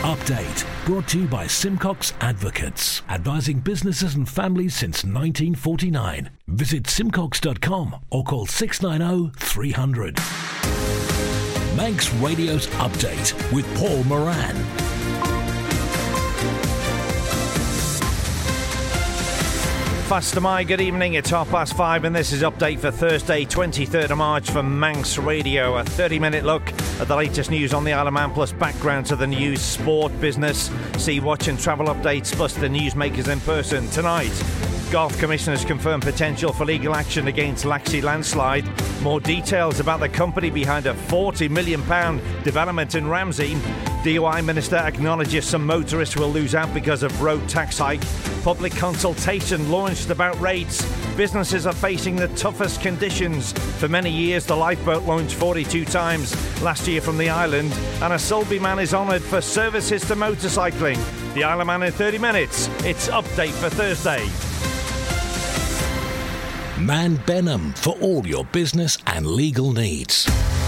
Update, brought to you by Simcox Advocates, advising businesses and families since 1949. Visit simcox.com or call 690 300. Manx Radio's Update with Paul Moran. Faster my good evening, it's 5:30 and this is Update for Thursday 23rd of March from Manx Radio. A 30-minute look at the latest news on the Isle of Man, plus background to the news, sport, business, sea watch and travel updates, plus the newsmakers in person. Tonight, Golf Commissioners confirm potential for legal action against Laxey landslide. More details about the company behind a £40 million development in Ramsey. DUI Minister acknowledges some motorists will lose out because of road tax hike. Public consultation launched about rates. Businesses are facing the toughest conditions. For many years, the lifeboat launched 42 times last year from the island, and a Sulby man is honoured for services to motorcycling. The Isle of Man in 30 minutes. It's Update for Thursday. Man Benham for all your business and legal needs.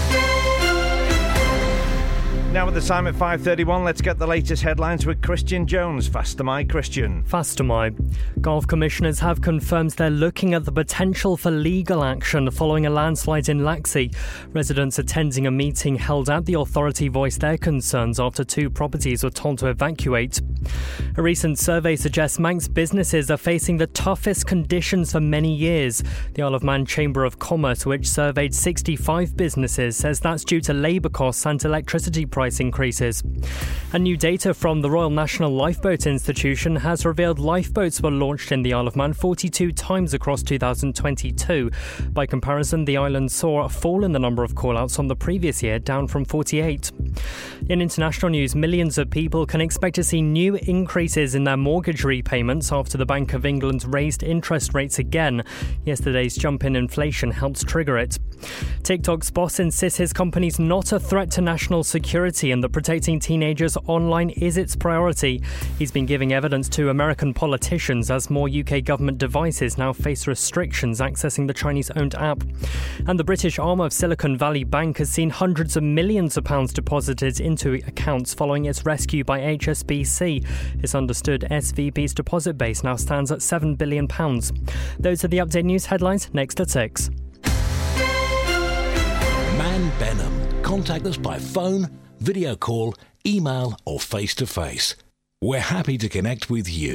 Now at the time at 5:31, let's get the latest headlines with Christian Jones. Faster my Christian. Faster my. Golf Commissioners have confirmed they're looking at the potential for legal action following a landslide in Laxey. Residents attending a meeting held at the authority voiced their concerns after 2 properties were told to evacuate. A recent survey suggests Manx businesses are facing the toughest conditions for many years. The Isle of Man Chamber of Commerce, which surveyed 65 businesses, says that's due to labour costs and electricity price increases. And new data from the Royal National Lifeboat Institution has revealed lifeboats were launched in the Isle of Man 42 times across 2022. By comparison, the island saw a fall in the number of call-outs on the previous year, down from 48. In international news, millions of people can expect to see new increases in their mortgage repayments after the Bank of England raised interest rates again. Yesterday's jump in inflation helped trigger it. TikTok's boss insists his company's not a threat to national security and that protecting teenagers online is its priority. He's been giving evidence to American politicians as more UK government devices now face restrictions accessing the Chinese-owned app. And the British arm of Silicon Valley Bank has seen hundreds of millions of pounds deposited into accounts following its rescue by HSBC. It's understood SVB's deposit base now stands at £7 billion. Those are the Update News headlines. Next at 6. Man Benham. Contact us by phone, video call, email or face-to-face. We're happy to connect with you.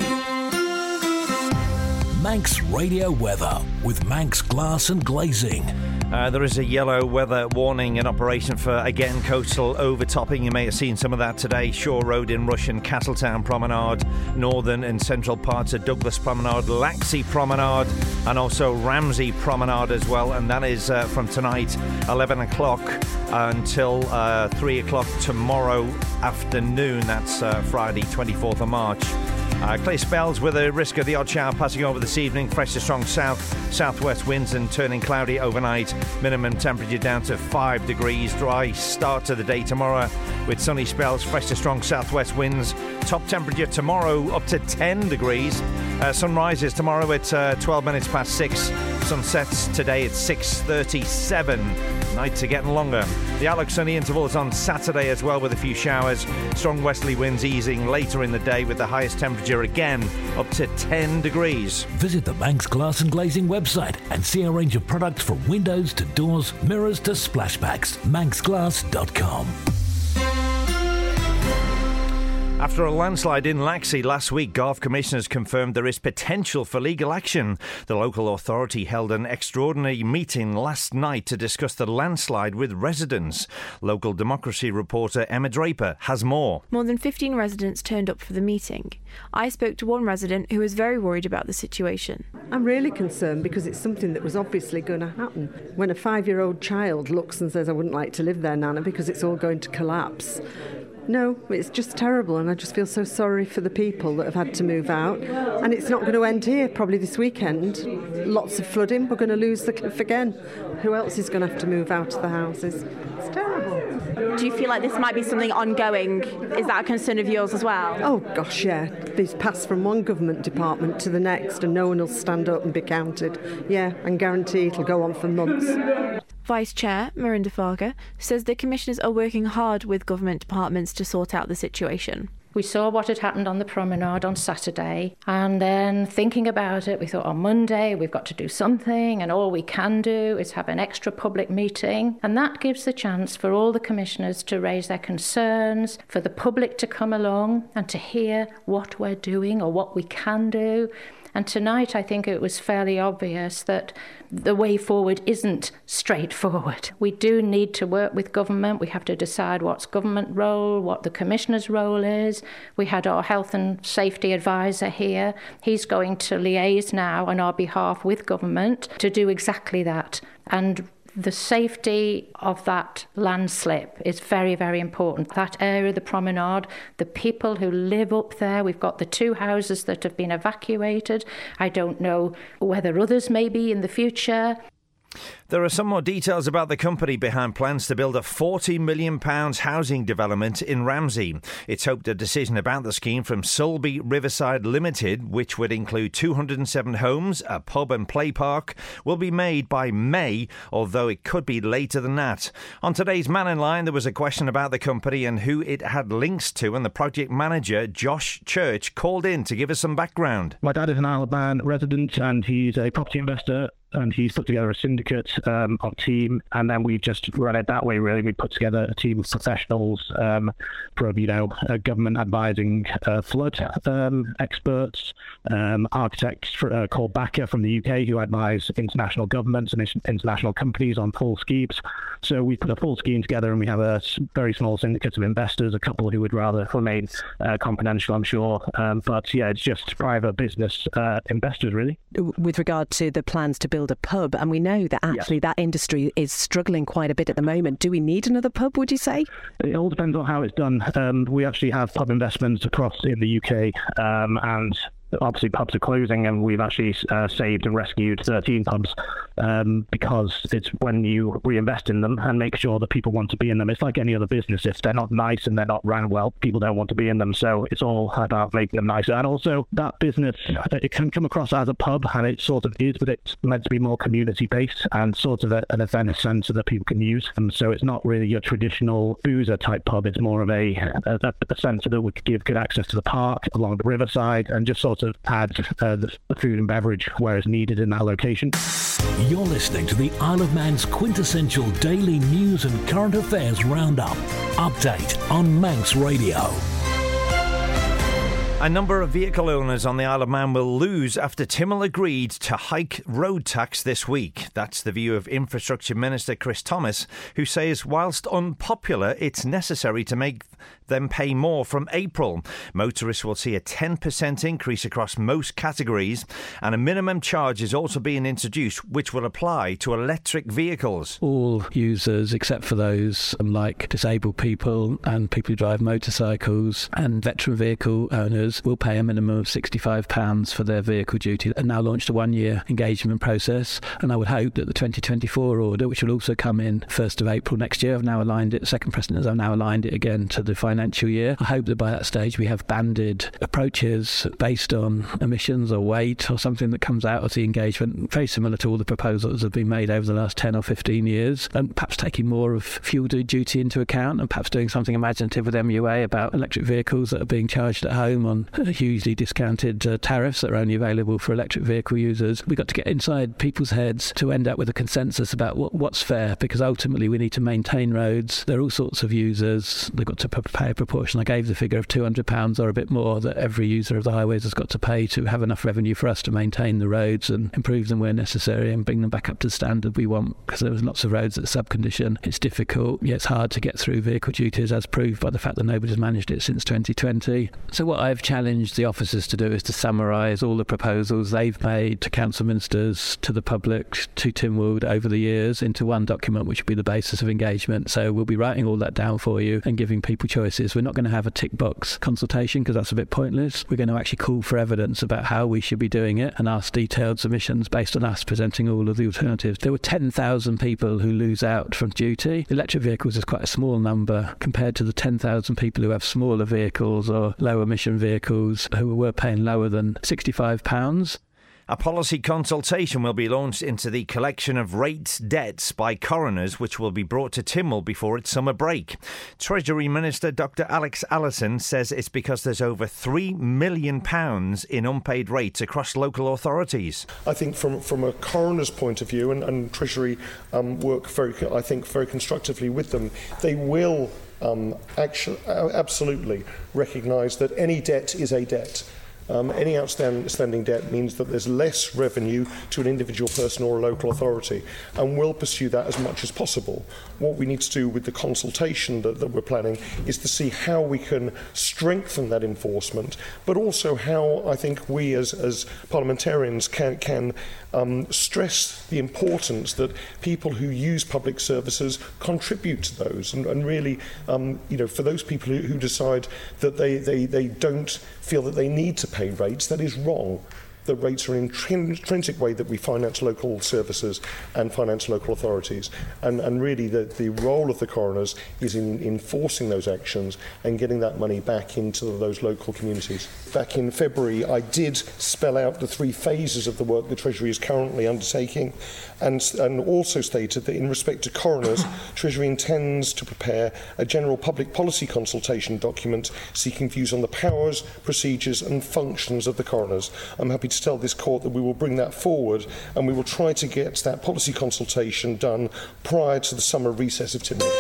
Manx Radio Weather with Manx Glass and Glazing. There is a yellow weather warning in operation for, again, coastal overtopping. You may have seen some of that today. Shore Road in Rush and Castletown Promenade, northern and central parts of Douglas Promenade, Laxey Promenade, and also Ramsey Promenade as well. And that is from tonight, 11 o'clock until 3 o'clock tomorrow afternoon. That's Friday, 24th of March. Clear spells with a risk of the odd shower passing over this evening. Fresh to strong southwest winds and turning cloudy overnight. Minimum temperature down to 5 degrees. Dry start to the day tomorrow with sunny spells. Fresh to strong southwest winds. Top temperature tomorrow up to 10 degrees. Sun rises tomorrow at 12 minutes past 6. Sun sets today at 6:37. Nights are getting longer. The outlook sunny intervals on Saturday as well with a few showers. Strong westerly winds easing later in the day with the highest temperature again up to 10 degrees. Visit the Manx Glass and Glazing website and see a range of products from windows to doors, mirrors to splashbacks. manxglass.com. After a landslide in Laxey last week, Golf Commissioners confirmed there is potential for legal action. The local authority held an extraordinary meeting last night to discuss the landslide with residents. Local Democracy reporter Emma Draper has more. More than 15 residents turned up for the meeting. I spoke to one resident who was very worried about the situation. I'm really concerned because it's something that was obviously going to happen. When a 5-year-old child looks and says, I wouldn't like to live there, Nana, because it's all going to collapse. No, it's just terrible, and I just feel so sorry for the people that have had to move out. And it's not going to end here, probably this weekend. Lots of flooding, we're going to lose the cliff again. Who else is going to have to move out of the houses? It's terrible. Do you feel like this might be something ongoing? Is that a concern of yours as well? Oh gosh, yeah. These pass from one government department to the next and no one will stand up and be counted. Yeah, and guarantee it'll go on for months. Vice Chair Mirinda Farger says the commissioners are working hard with government departments to sort out the situation. We saw what had happened on the promenade on Saturday, and then thinking about it, we thought on Monday we've got to do something, and all we can do is have an extra public meeting, and that gives the chance for all the commissioners to raise their concerns, for the public to come along and to hear what we're doing or what we can do. And tonight, I think it was fairly obvious that the way forward isn't straightforward. We do need to work with government. We have to decide what's government role, what the commissioner's role is. We had our health and safety advisor here. He's going to liaise now on our behalf with government to do exactly that. And the safety of that landslip is very, very important. That area, the promenade, the people who live up there, we've got the 2 houses that have been evacuated. I don't know whether others may be in the future. There are some more details about the company behind plans to build a £40 million housing development in Ramsey. It's hoped a decision about the scheme from Sulby Riverside Limited, which would include 207 homes, a pub and play park, will be made by May, although it could be later than that. On today's Man in Line, there was a question about the company and who it had links to, and the project manager, Josh Church, called in to give us some background. My dad is an Isle of Man resident and he's a property investor. And he's put together a syndicate of team, and then we just run it that way, really. We put together a team of professionals from, government advising flood experts, architects called Backer from the UK, who advise international governments and international companies on full schemes. So we put a full scheme together, and we have a very small syndicate of investors, a couple who would rather remain confidential, I'm sure. But yeah, it's just private business investors, really. With regard to the plans to build a pub, and we know that actually that industry is struggling quite a bit at the moment. Do we need another pub, would you say? It all depends on how it's done. We actually have pub investments across in the UK, and obviously pubs are closing, and we've actually saved and rescued 13 pubs because it's when you reinvest in them and make sure that people want to be in them. It's like any other business. If they're not nice and they're not ran well, people don't want to be in them. So it's all about making them nicer. And also that business, it can come across as a pub, and it sort of is, but it's meant to be more community-based and sort of an event centre that people can use. And so it's not really your traditional boozer type pub. It's more of a centre that would give good access to the park along the riverside and just sort of add the food and beverage where it's needed in that location. You're listening to the Isle of Man's quintessential daily news and current affairs roundup. Update on Manx Radio. A number of vehicle owners on the Isle of Man will lose after Tynwald agreed to hike road tax this week. That's the view of Infrastructure Minister Chris Thomas, who says whilst unpopular, it's necessary to make them pay more from April. Motorists will see a 10% increase across most categories, and a minimum charge is also being introduced which will apply to electric vehicles. All users, except for those like disabled people and people who drive motorcycles and veteran vehicle owners, will pay a minimum of £65 for their vehicle duty, and now launched a 1-year engagement process. And I would hope that the 2024 order, which will also come in 1st of April next year, I've now aligned it, second precedent, I've now aligned it again to the financial year. I hope that by that stage we have banded approaches based on emissions or weight or something that comes out of the engagement, very similar to all the proposals that have been made over the last 10 or 15 years, and perhaps taking more of fuel duty into account, and perhaps doing something imaginative with MUA about electric vehicles that are being charged at home on hugely discounted tariffs that are only available for electric vehicle users. We've got to get inside people's heads to end up with a consensus about what's fair, because ultimately we need to maintain roads. There are all sorts of users. They've got to pay a proportion. I gave the figure of £200 or a bit more that every user of the highways has got to pay to have enough revenue for us to maintain the roads and improve them where necessary and bring them back up to the standard we want, because there's lots of roads that are sub-condition. It's difficult. Yeah, it's hard to get through vehicle duties, as proved by the fact that nobody's managed it since 2020. So what I've challenged the officers to do is to summarise all the proposals they've made to council ministers, to the public, to Tynwald over the years into one document, which will be the basis of engagement. So we'll be writing all that down for you and giving people choices. We're not going to have a tick box consultation because that's a bit pointless. We're going to actually call for evidence about how we should be doing it and ask detailed submissions based on us presenting all of the alternatives. There were 10,000 people who lose out from duty. Electric vehicles is quite a small number compared to the 10,000 people who have smaller vehicles or low emission vehicles who were paying lower than £65. A policy consultation will be launched into the collection of rates debts by coroners, which will be brought to Tynwald before its summer break. Treasury Minister Dr Alex Allison says it's because there's over £3 million in unpaid rates across local authorities. I think from a coroner's point of view, and Treasury work very constructively with them, they will absolutely recognise that any debt is a debt. Any outstanding debt means that there's less revenue to an individual person or a local authority, and we'll pursue that as much as possible. What we need to do with the consultation that we're planning is to see how we can strengthen that enforcement, but also how I think we as parliamentarians can stress the importance that people who use public services contribute to those, and really, for those people who decide that they don't feel that they need to pay rates, that is wrong. The rates are an intrinsic way that we finance local services and finance local authorities. And really the role of the coroners is in enforcing those actions and getting that money back into those local communities. Back in February, I did spell out the 3 phases of the work the Treasury is currently undertaking, and also stated that in respect to coroners, Treasury intends to prepare a general public policy consultation document seeking views on the powers, procedures and functions of the coroners. I'm happy to tell this court that we will bring that forward, and we will try to get that policy consultation done prior to the summer recess of Tynwald.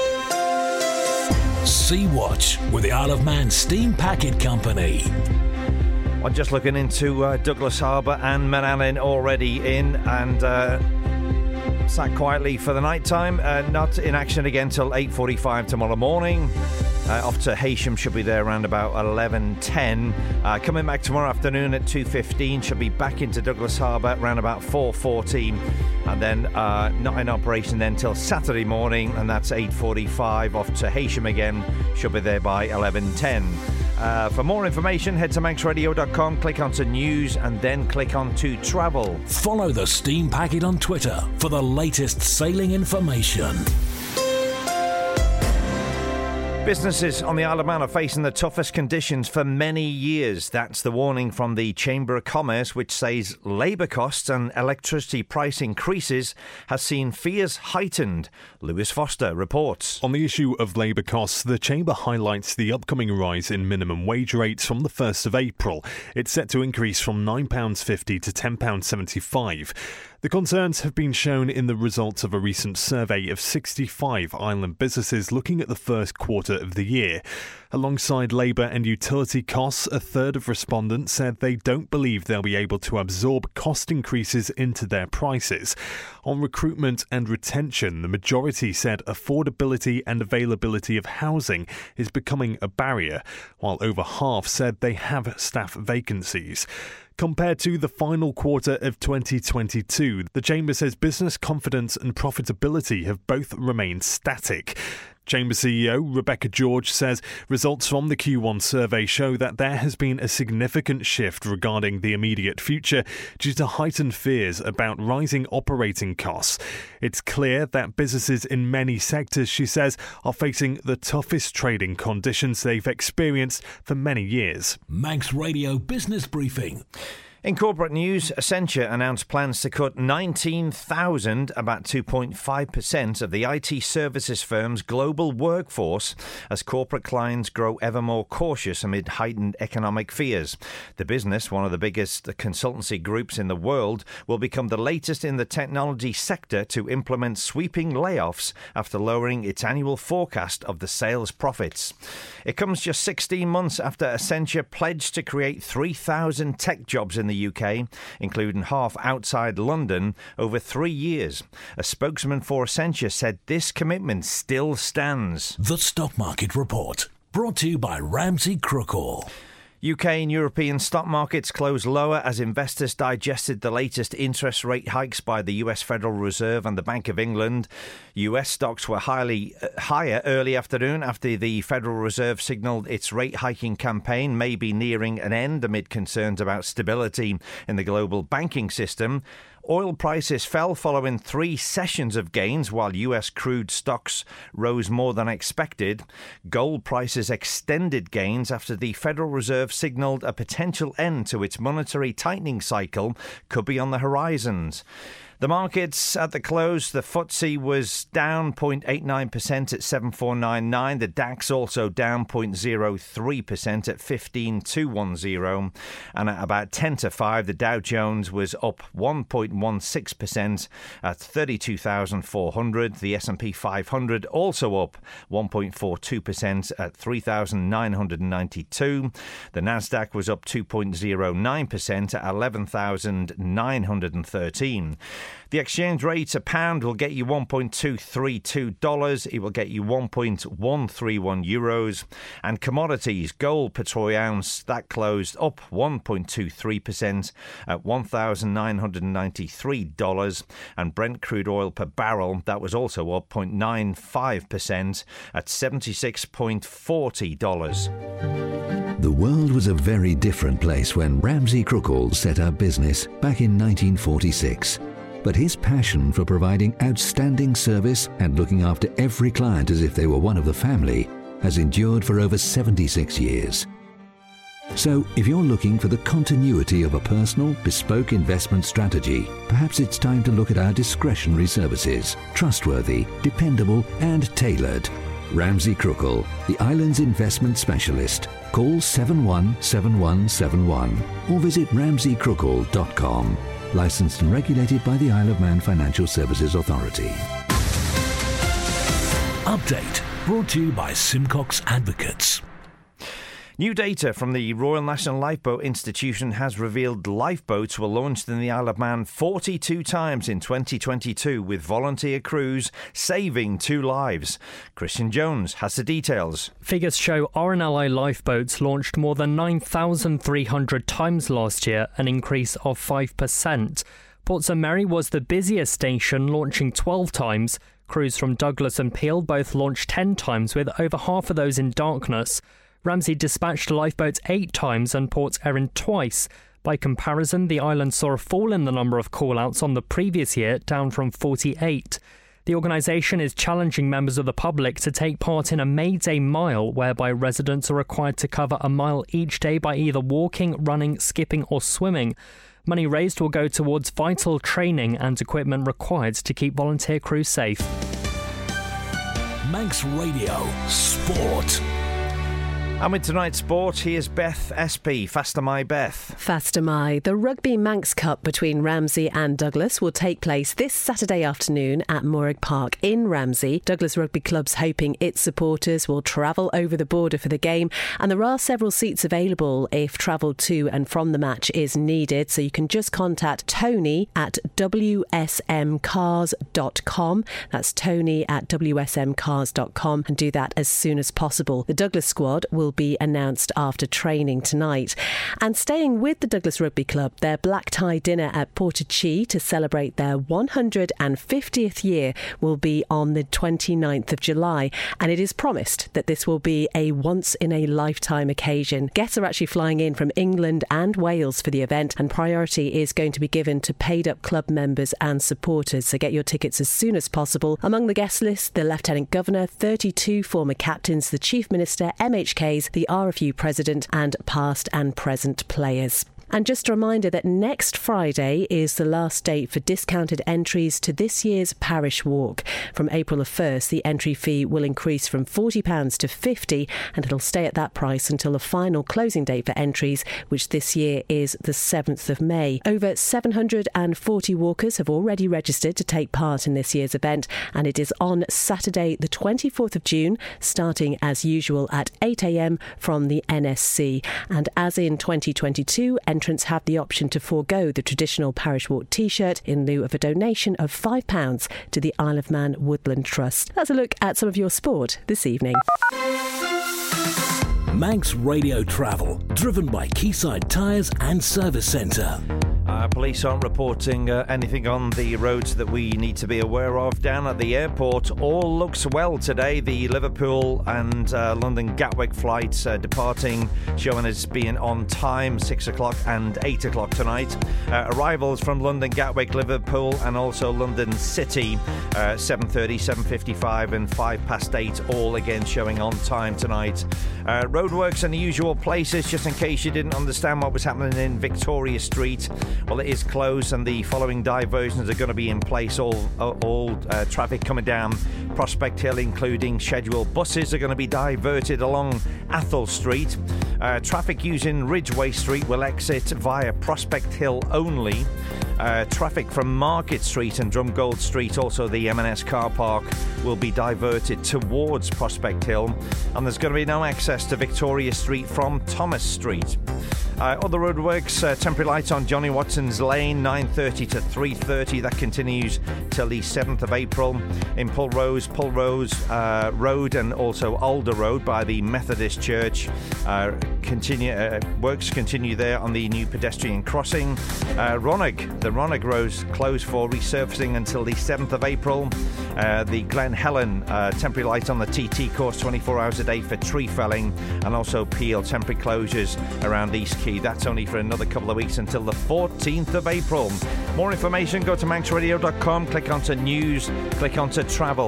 Sea-Watch with the Isle of Man Steam Packet Company. I'm just looking into Douglas Harbour and Manannan already in and sat quietly for the night time. Not in action again till 8:45 tomorrow morning. Off to Heysham, should be there around about 11:10. Coming back tomorrow afternoon at 2:15. Should be back into Douglas Harbour around about 4:14. And then not in operation then till Saturday morning, and that's 8:45. Off to Heysham again. Should be there by 11:10. For more information, head to manxradio.com, click onto news, and then click on to travel. Follow the Steam Packet on Twitter for the latest sailing information. Businesses on the Isle of Man are facing the toughest conditions for many years. That's the warning from the Chamber of Commerce, which says labour costs and electricity price increases has seen fears heightened. Lewis Foster reports. On the issue of labour costs, the Chamber highlights the upcoming rise in minimum wage rates from the 1st of April. It's set to increase from £9.50 to £10.75. The concerns have been shown in the results of a recent survey of 65 island businesses looking at the first quarter of the year. Alongside labour and utility costs, a third of respondents said they don't believe they'll be able to absorb cost increases into their prices. On recruitment and retention, the majority said affordability and availability of housing is becoming a barrier, while over half said they have staff vacancies. Compared to the final quarter of 2022, the Chamber says business confidence and profitability have both remained static. Chamber CEO Rebecca George says results from the Q1 survey show that there has been a significant shift regarding the immediate future due to heightened fears about rising operating costs. It's clear that businesses in many sectors, she says, are facing the toughest trading conditions they've experienced for many years. Manx Radio Business Briefing. In corporate news, Accenture announced plans to cut 19,000, about 2.5% of the IT services firm's global workforce as corporate clients grow ever more cautious amid heightened economic fears. The business, one of the biggest consultancy groups in the world, will become the latest in the technology sector to implement sweeping layoffs after lowering its annual forecast of the sales profits. It comes just 16 months after Accenture pledged to create 3,000 tech jobs in the UK, including half outside London, over 3 years. A spokesman for Accenture said this commitment still stands. The Stock Market Report, brought to you by Ramsey Crookall. UK and European stock markets closed lower as investors digested the latest interest rate hikes by the US Federal Reserve and the Bank of England. US stocks were higher early afternoon after the Federal Reserve signalled its rate hiking campaign may be nearing an end amid concerns about stability in the global banking system. Oil prices fell following 3 sessions of gains, while US crude stocks rose more than expected. Gold prices extended gains after the Federal Reserve signalled a potential end to its monetary tightening cycle could be on the horizons. The markets at the close, the FTSE was down 0.89% at 7499. The DAX also down 0.03% at 15210. And at about 10 to 5, the Dow Jones was up 1.16% at 32,400. The S&P 500 also up 1.42% at 3,992. The Nasdaq was up 2.09% at 11,913. The exchange rate, a pound will get you $1.232. It will get you 1.131 euros. And commodities, gold per troy ounce, that closed up 1.23% at $1,993. And Brent crude oil per barrel, that was also up 0.95% at $76.40. The world was a very different place when Ramsey Crookall set up business back in 1946. But his passion for providing outstanding service and looking after every client as if they were one of the family has endured for over 76 years. So, if you're looking for the continuity of a personal, bespoke investment strategy, perhaps it's time to look at our discretionary services. Trustworthy, dependable and tailored. Ramsey Crookall, the island's investment specialist. Call 717171 or visit ramseycrookall.com. Licensed and regulated by the Isle of Man Financial Services Authority. Update brought to you by Simcox Advocates. New data from the Royal National Lifeboat Institution has revealed lifeboats were launched in the Isle of Man 42 times in 2022, with volunteer crews saving 2 lives. Christian Jones has the details. Figures show RNLI lifeboats launched more than 9,300 times last year, an increase of 5%. Port St Mary was the busiest station, launching 12 times. Crews from Douglas and Peel both launched 10 times, with over half of those in darkness. Ramsey dispatched lifeboats 8 times and Port Erin twice. By comparison, the island saw a fall in the number of call-outs on the previous year, down from 48. The organisation is challenging members of the public to take part in a Mayday Mile, whereby residents are required to cover a mile each day by either walking, running, skipping or swimming. Money raised will go towards vital training and equipment required to keep volunteer crews safe. Manx Radio Sport. And with tonight's sport, here's Beth SP. Faster My Beth. Faster My. The Rugby Manx Cup between Ramsey and Douglas will take place this Saturday afternoon at Morag Park in Ramsey. Douglas Rugby Club's hoping its supporters will travel over the border for the game, and there are several seats available if travel to and from the match is needed, so you can just contact Tony at WSMcars.com. That's Tony at WSMcars.com, and do that as soon as possible. The Douglas squad will be announced after training tonight. And staying with the Douglas Rugby Club, their black tie dinner at Portachi to celebrate their 150th year will be on the 29th of July, and it is promised that this will be a once-in-a-lifetime occasion. Guests are actually flying in from England and Wales for the event, and priority is going to be given to paid-up club members and supporters, so get your tickets as soon as possible. Among the guest list, the Lieutenant Governor, 32 former captains, the Chief Minister, MHKs, the RFU President and past and present players. And just a reminder that next Friday is the last date for discounted entries to this year's Parish Walk. From April the 1st, the entry fee will increase from £40 to £50, and it'll stay at that price until the final closing date for entries, which this year is the 7th of May. Over 740 walkers have already registered to take part in this year's event, and it is on Saturday the 24th of June, starting as usual at 8 a.m. from the NSC. And as in 2022, entrants have the option to forego the traditional Parish Walk t-shirt in lieu of a donation of £5 to the Isle of Man Woodland Trust. That's a look at some of your sport this evening. Manx Radio Travel, driven by Quayside Tyres and Service Centre. Police aren't reporting reporting anything on the roads that we need to be aware of. Down at the airport, all looks well today. The Liverpool and London Gatwick flights departing, showing as being on time, 6 o'clock and 8 o'clock tonight. Arrivals from London Gatwick, Liverpool and also London City, 7:30, 7:55 and 8:05, all again showing on time tonight. Roadworks in the usual places, just in case you didn't understand what was happening in Victoria Street. Well, it is closed and the following diversions are going to be in place. All traffic coming down Prospect Hill, including scheduled buses, are going to be diverted along Athol Street. Traffic using Ridgeway Street will exit via Prospect Hill only. Traffic from Market Street and Drumgold Street, also the M&S car park, will be diverted towards Prospect Hill, and there's going to be no access to Victoria Street from Thomas Street. Other roadworks, temporary lights on Johnny Watson's Lane, 9:30 to 3:30. That continues till the 7th of April. In Pulrose Road and also Alder Road by the Methodist Church. Works continue there on the new pedestrian crossing. The Ronagh Road's closed for resurfacing until the 7th of April. The Glen Helen temporary light on the TT course 24 hours a day for tree felling, and also Peel temporary closures around East Key. That's only for another couple of weeks until the 14th of April. More information, go to manxradio.com, click onto news, click onto travel.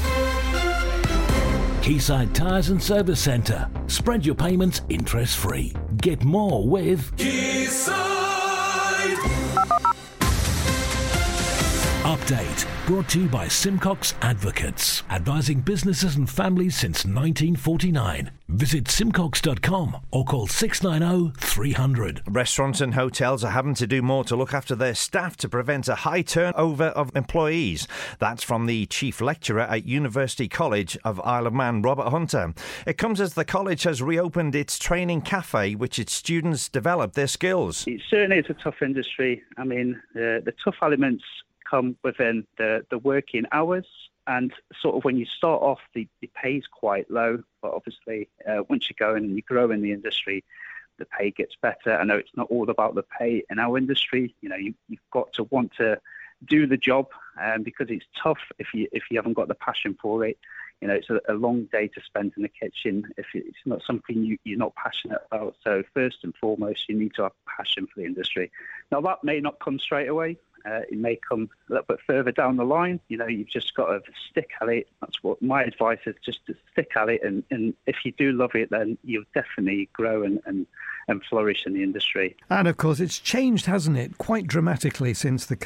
Quayside Tyres and Service Centre. Spread your payments interest-free. Get more with Quayside. Update brought to you by Simcox Advocates, advising businesses and families since 1949. Visit simcox.com or call 690 300. Restaurants and hotels are having to do more to look after their staff to prevent a high turnover of employees. That's from the Chief Lecturer at University College of Isle of Man, Robert Hunter. It comes as the college has reopened its training cafe, which its students develop their skills. It certainly is a tough industry. I mean, the tough elements come within the working hours, and sort of when you start off, the pay is quite low, but obviously once you go in and you grow in the industry, the pay gets better. I know it's not all about the pay in our industry. You know, you've got to want to do the job, because it's tough if you haven't got the passion for it. You know, it's a long day to spend in the kitchen if it's not something you're not passionate about. So first and foremost, you need to have passion for the industry. Now, that may not come straight away. It may come a little bit further down the line. You know, you've just got to stick at it. That's what my advice is, just to stick at it. And if you do love it, then you'll definitely grow and flourish in the industry. And of course, it's changed, hasn't it, quite dramatically since the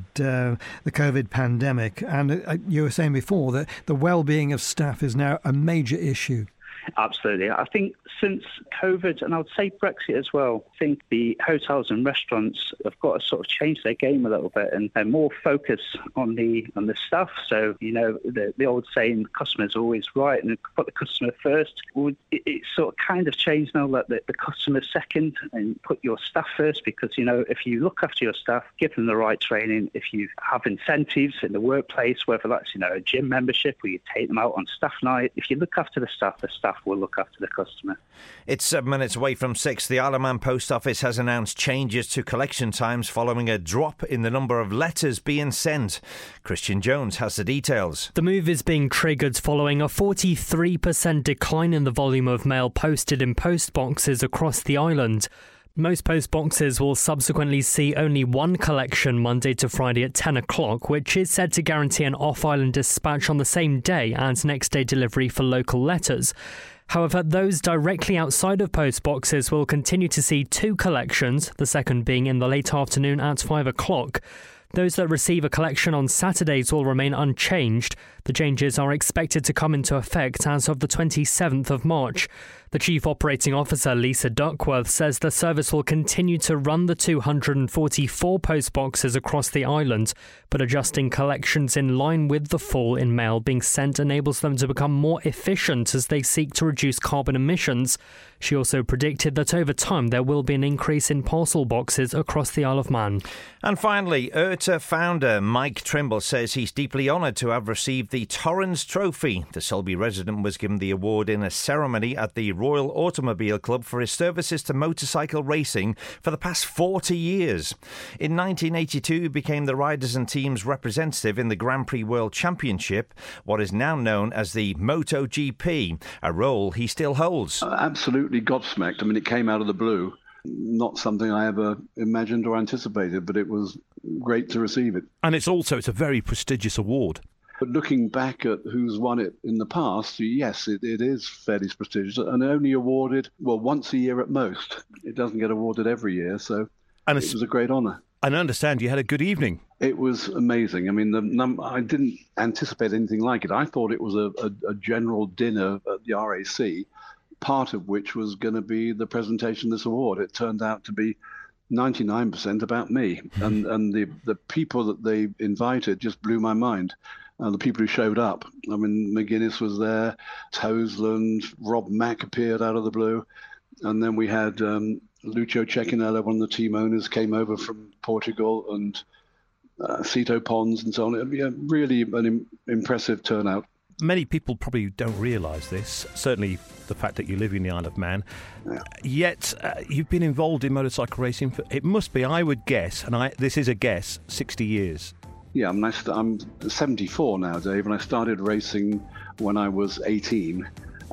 COVID pandemic. And you were saying before that the well-being of staff is now a major issue. Absolutely. I think since COVID, and I would say Brexit as well, I think the hotels and restaurants have got to sort of change their game a little bit and more focus on the staff. So, you know, the old saying, the customer's always right, and put the customer first. It's sort of kind of changed now that the customer's second, and put your staff first, because, you know, if you look after your staff, give them the right training, if you have incentives in the workplace, whether that's, you know, a gym membership or you take them out on staff night, if you look after the staff will look after the customer. It's 7 minutes away from 6. The Isle of Man Post Office has announced changes to collection times following a drop in the number of letters being sent. Christian Jones has the details. The move is being triggered following a 43% decline in the volume of mail posted in post boxes across the island. Most post boxes will subsequently see only one collection Monday to Friday at 10 o'clock, which is said to guarantee an off-island dispatch on the same day and next-day delivery for local letters. However, those directly outside of post boxes will continue to see two collections, the second being in the late afternoon at 5 o'clock. Those that receive a collection on Saturdays will remain unchanged. The changes are expected to come into effect as of the 27th of March. The Chief Operating Officer, Lisa Duckworth, says the service will continue to run the 244 post boxes across the island, but adjusting collections in line with the fall in mail being sent enables them to become more efficient as they seek to reduce carbon emissions. She also predicted that over time there will be an increase in parcel boxes across the Isle of Man. And finally, IRTA founder Mike Trimble says he's deeply honoured to have received the Torrens Trophy. The Sulby resident was given the award in a ceremony at the Royal Automobile Club for his services to motorcycle racing for the past 40 years. In 1982, he became the riders and teams representative in the Grand Prix World Championship, what is now known as the MotoGP, a role he still holds. Absolutely gobsmacked. I mean, it came out of the blue. Not something I ever imagined or anticipated, but it was great to receive it. And it's a very prestigious award. But looking back at who's won it in the past, yes, it is fairly prestigious and only awarded, once a year at most. It doesn't get awarded every year, so it was a great honour. And I understand you had a good evening. It was amazing. I mean, I didn't anticipate anything like it. I thought it was a general dinner at the RAC, part of which was going to be the presentation of this award. It turned out to be 99% about me. And the people that they invited just blew my mind. The people who showed up. I mean, McGuinness was there, Toseland, Rob Mack appeared out of the blue. And then we had Lucio Cecchinello, one of the team owners, came over from Portugal, and Cito Pons and so on. Yeah, really an impressive turnout. Many people probably don't realise this, certainly the fact that you live in the Isle of Man. Yeah. Yet you've been involved in motorcycle racing for, it must be, I would guess, and this is a guess, 60 years. Yeah, I'm 74 now, Dave, and I started racing when I was 18,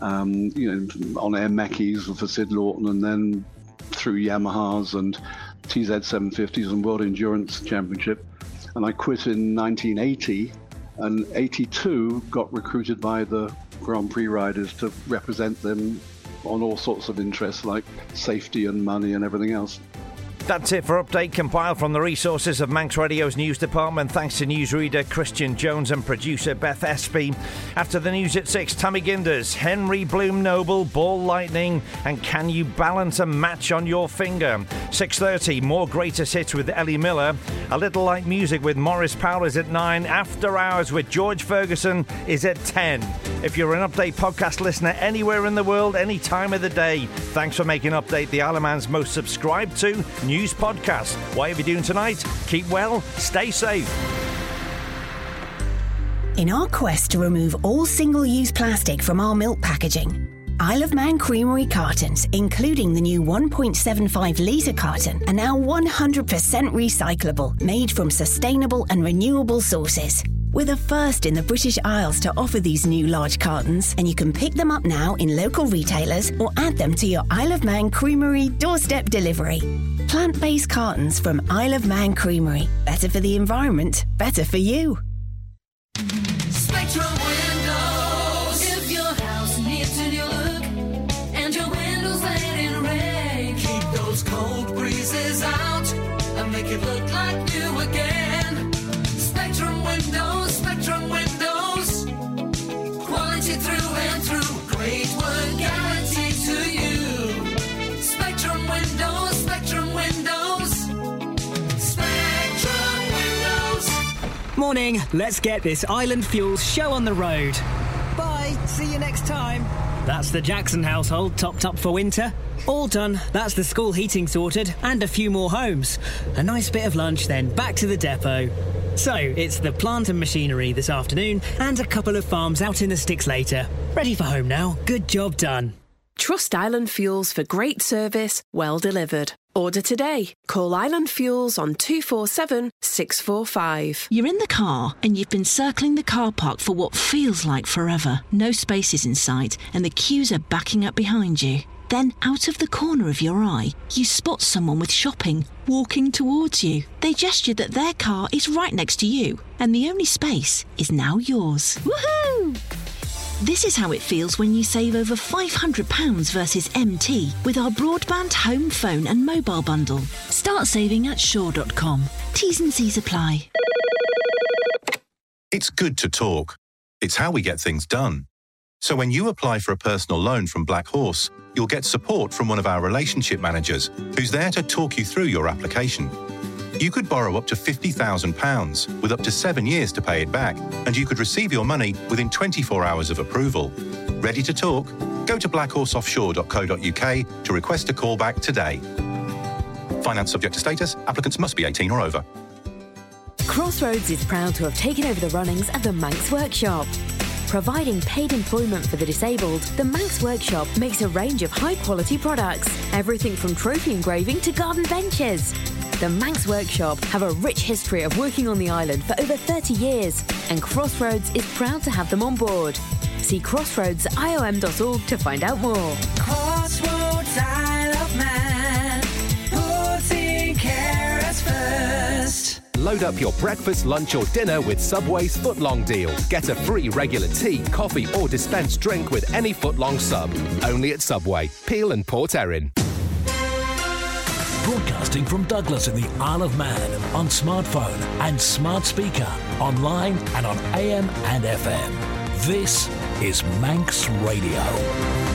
on Air Mackeys for Sid Lawton, and then through Yamahas and TZ 750s and World Endurance Championship. And I quit in 1980, and 82 got recruited by the Grand Prix riders to represent them on all sorts of interests like safety and money and everything else. That's it for Update, compiled from the resources of Manx Radio's news department. Thanks to newsreader Christian Jones and producer Beth Espy. After the news at 6, Tammy Ginders, Henry Bloom Noble, Ball Lightning, and Can You Balance a Match on Your Finger? 6:30, more greatest hits with Ellie Miller. A Little Light Music with Maurice Powell is at 9. After Hours with George Ferguson is at 10. If you're an Update podcast listener anywhere in the world, any time of the day, thanks for making Update the Isle of Man's most subscribed to news podcast. Whatever you're doing tonight, keep well, stay safe. In our quest to remove all single-use plastic from our milk packaging, Isle of Man Creamery cartons, including the new 1.75 litre carton, are now 100% recyclable, made from sustainable and renewable sources. We're the first in the British Isles to offer these new large cartons, and you can pick them up now in local retailers or add them to your Isle of Man Creamery doorstep delivery. Plant-based cartons from Isle of Man Creamery. Better for the environment, better for you. Spectrum Windows. If your house needs a new look and your windows let in rain, keep those cold breezes out and make it look like new again. Spectrum Windows, Spectrum Windows. Quality through and through. Great work guaranteed to you. Spectrum Windows, Spectrum Windows. Spectrum Windows. Morning, let's get this Island Fuels show on the road. Bye, see you next time. That's the Jackson household topped up for winter. All done, that's the school heating sorted and a few more homes. A nice bit of lunch, then back to the depot. So, it's the plant and machinery this afternoon and a couple of farms out in the sticks later. Ready for home now, good job done. Trust Island Fuels for great service, well delivered. Order today. Call Island Fuels on 247 645. You're in the car and you've been circling the car park for what feels like forever. No spaces in sight and the queues are backing up behind you. Then, out of the corner of your eye, you spot someone with shopping walking towards you. They gesture that their car is right next to you and the only space is now yours. Woohoo! This is how it feels when you save over £500 versus MT with our broadband, home, phone and mobile bundle. Start saving at Shaw.com. T's and C's apply. It's good to talk. It's how we get things done. So when you apply for a personal loan from Black Horse, you'll get support from one of our relationship managers who's there to talk you through your application. You could borrow up to £50,000 with up to 7 years to pay it back, and you could receive your money within 24 hours of approval. Ready to talk? Go to blackhorseoffshore.co.uk to request a call back today. Finance subject to status. Applicants must be 18 or over. Crossroads is proud to have taken over the runnings of the Manx Workshop. Providing paid employment for the disabled, the Manx Workshop makes a range of high-quality products. Everything from trophy engraving to garden benches. The Manx Workshop have a rich history of working on the island for over 30 years, and Crossroads is proud to have them on board. See crossroadsiom.org to find out more. Crossroads Isle of Man, putting carers first. Load up your breakfast, lunch or dinner with Subway's Footlong deal. Get a free regular tea, coffee or dispensed drink with any Footlong sub. Only at Subway, Peel and Port Erin. Broadcasting from Douglas in the Isle of Man on smartphone and smart speaker, online and on AM and FM. This is Manx Radio.